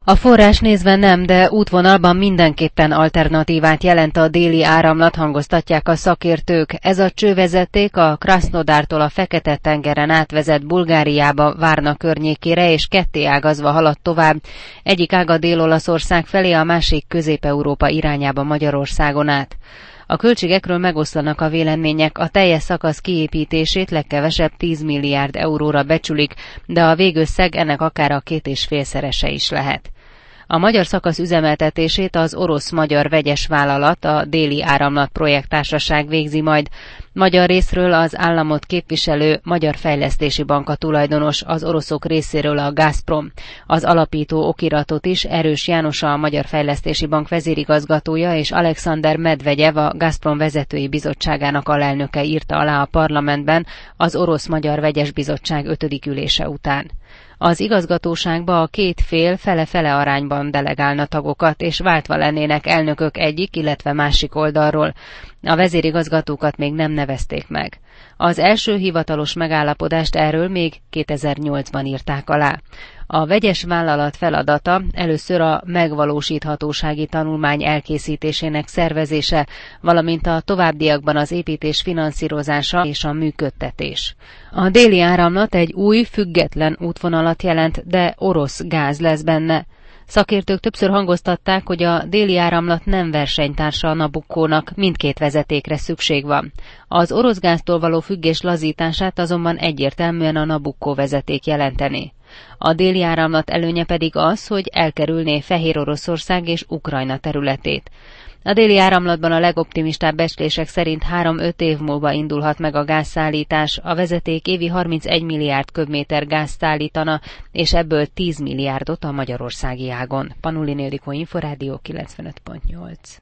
A forrás nézve nem, de útvonalban mindenképpen alternatívát jelent a Déli Áramlat, hangoztatják a szakértők. Ez a csővezeték a Krasznodártól a Fekete-tengeren átvezet Bulgáriába, Várna környékére, és kettéágazva halad tovább. Egyik ága Dél-Olaszország felé, a másik Közép-Európa irányába, Magyarországon át. A költségekről megoszlanak a vélemények, a teljes szakasz kiépítését legkevesebb 10 milliárd euróra becsülik, de a végösszeg ennek akár a 2,5-szerese is lehet. A magyar szakasz üzemeltetését az orosz-magyar vegyes vállalat, a Déli Áramlat projekttársaság végzi majd. Magyar részről az államot képviselő Magyar Fejlesztési Bank a tulajdonos, az oroszok részéről a Gazprom. Az alapító okiratot is Erős János, a Magyar Fejlesztési Bank vezérigazgatója, és Alexander Medvegyev, a Gazprom vezetői bizottságának alelnöke írta alá a parlamentben az Orosz-Magyar Vegyes Bizottság 5. ülése után. Az igazgatóságba a két fél fele-fele arányban delegálna tagokat, és váltva lennének elnökök egyik, illetve másik oldalról. A vezérigazgatókat még nem nevezték meg. Az első hivatalos megállapodást erről még 2008-ban írták alá. A vegyes vállalat feladata először a megvalósíthatósági tanulmány elkészítésének szervezése, valamint a továbbiakban az építés finanszírozása és a működtetés. A Déli Áramlat egy új, független útvonalat jelent, de orosz gáz lesz benne. Szakértők többször hangoztatták, hogy a Déli Áramlat nem versenytársa a Nabuccónak, mindkét vezetékre szükség van. Az orosz gáztól való függés lazítását azonban egyértelműen a Nabuccó vezeték jelenteni. A Déli Áramlat előnye pedig az, hogy elkerülné Fehéroroszország és Ukrajna területét. A Déli Áramlatban a legoptimistább becslések szerint 3-5 év múlva indulhat meg a gázszállítás, a vezeték évi 31 milliárd köbméter gázt szállítana, és ebből 10 milliárdot a magyarországi ágon. Panulin Ildikó, Inforádió 95.8.